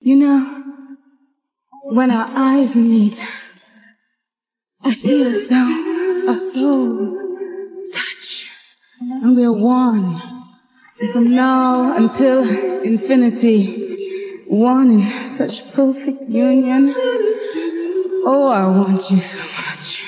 You know, when our eyes meet, I feel as though our souls touch, and we're one. From now until infinity, one in such perfect union. Oh, I want you so much.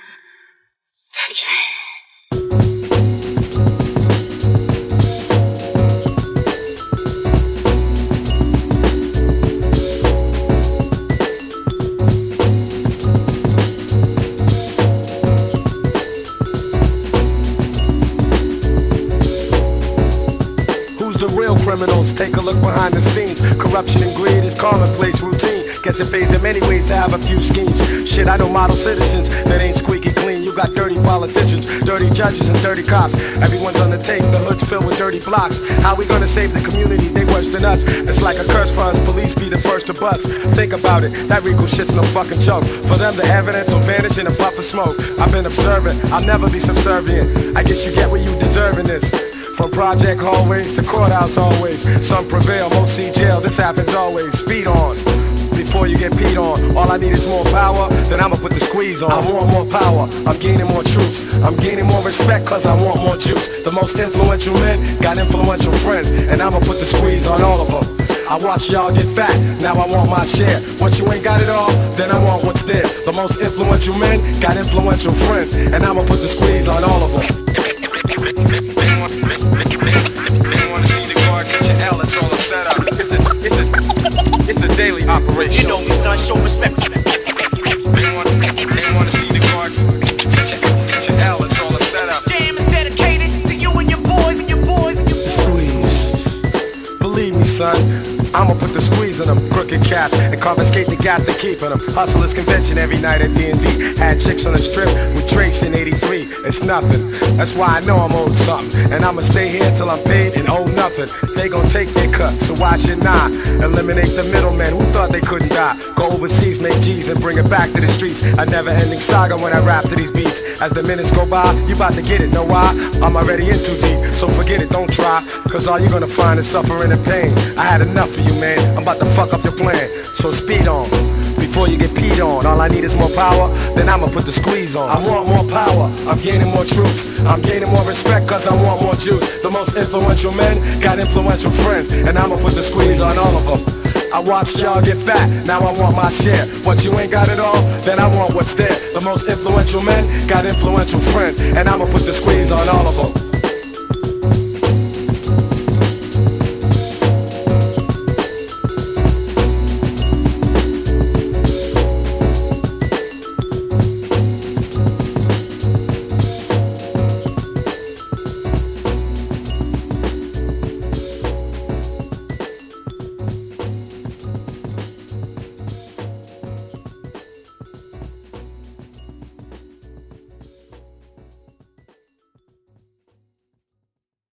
Criminals, take a look behind the scenes. Corruption and greed is commonplace routine. Guess it pays in many ways to have a few schemes. Shit, I know model citizens that ain't squeaky clean. You got dirty politicians, dirty judges, and dirty cops. Everyone's on the tape, the hood's filled with dirty blocks. How we gonna save the community? They worse than us. It's like a curse for us, police be the first to bust. Think about it, that Rico shit's no fucking joke. For them, the evidence will vanish in a puff of smoke. I've been observant, I'll never be subservient. I guess you get what you deserve in this. From project hallways to courthouse always. Some prevail, most see jail, this happens always. Speed on, before you get peed on. All I need is more power, then I'ma put the squeeze on. I want more power, I'm gaining more troops. I'm gaining more respect cause I want more juice. The most influential men got influential friends, and I'ma put the squeeze on all of them. I watch y'all get fat, now I want my share. Once you ain't got it all, then I want what's there. The most influential men got influential friends, and I'ma put the squeeze on all of them. It's a daily operation. You know me, son, show respect. They wanna see the guard. Get your L, it's all a setup. Jam is dedicated to you and your boys and your boys and your boys. The squeeze. Believe me, son, I'ma put the squeeze in them crooked cats and confiscate the gas they keep in them. Hustlers convention every night at D&D. Had chicks on the strip with Trace in 83. It's nothing. That's why I know I'm owed something. And I'ma stay here till I'm paid and owe nothing. They gon' take their cut, so why should I? Eliminate the middlemen who thought they couldn't die. Go overseas, make G's and bring it back to the streets. A never-ending saga when I rap to these beats. As the minutes go by, you bout to get it, know why? I'm already in too deep, so forget it, don't try. Cause all you're gonna find is suffering and pain. I had enough of you, man, I'm about to fuck up your plan. So speed on, before you get peed on. All I need is more power, then I'ma put the squeeze on. I want more power, I'm gaining more troops. I'm gaining more respect cause I want more juice. The most influential men got influential friends, and I'ma put the squeeze on all of them. I watched y'all get fat, now I want my share. Once you ain't got it all, then I want what's there. The most influential men got influential friends, and I'ma put the squeeze on all of them.